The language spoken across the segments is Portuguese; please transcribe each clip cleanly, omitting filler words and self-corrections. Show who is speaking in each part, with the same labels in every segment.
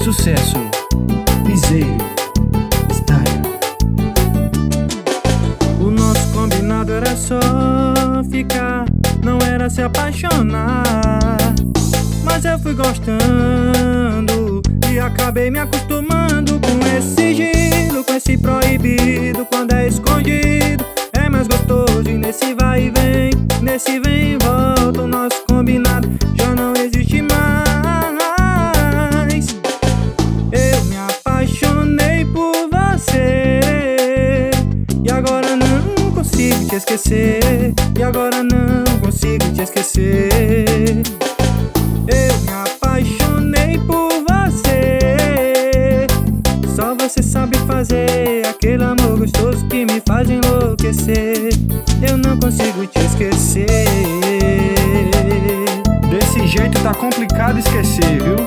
Speaker 1: sucesso. Piseiro Style.
Speaker 2: O nosso combinado era só ficar, não era se apaixonar. Mas eu fui gostando e acabei me acostumando com esse giro, com esse proibido. Quando é escondido é mais gostoso. E nesse vai e vem, nesse vem e volta, o nosso combinado já não existe mais. Eu me apaixonei por você e agora não consigo te esquecer. E agora não consigo te esquecer. Eu me apaixonei por você. Só você sabe fazer aquele amor gostoso que me faz enlouquecer. Eu não consigo te esquecer.
Speaker 1: Desse jeito tá complicado esquecer, viu?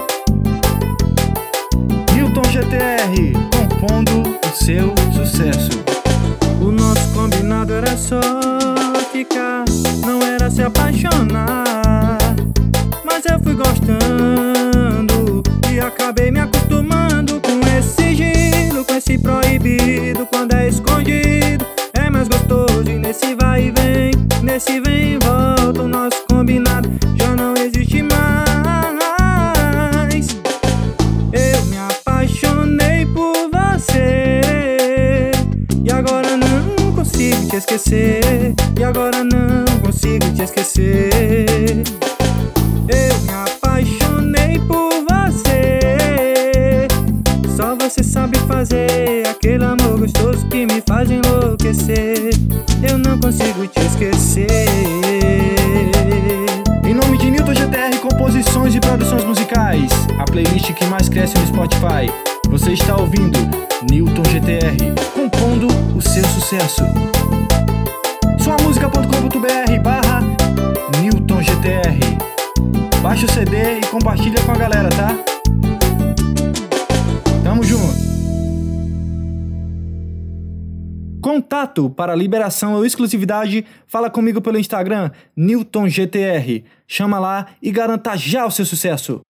Speaker 1: Newton GTR, compondo o seu sucesso.
Speaker 2: O nosso combinado era só ficar, não era se apaixonar. Mas eu fui gostando e acabei me acostumando com esse giro, com esse proibido. Quando é escondido é mais gostoso. E nesse vai e vem, nesse vem e volta, o nosso combinado já não existe mais. Eu me apaixonei por você e agora não consigo te esquecer. E agora não consigo te esquecer. Eu me apaixonei por você. Só você sabe fazer aquele amor gostoso que me faz enlouquecer. Eu não consigo te esquecer.
Speaker 1: Em nome de Newton GTR Composições e Produções Musicais, a playlist que mais cresce no Spotify, você está ouvindo Newton GTR, compondo o seu sucesso. Suamusica.com.br/Newton GTR. Baixa o CD e compartilha com a galera, tá? Tamo junto! Contato para liberação ou exclusividade, fala comigo pelo Instagram, Newton GTR. Chama lá e garanta já o seu sucesso.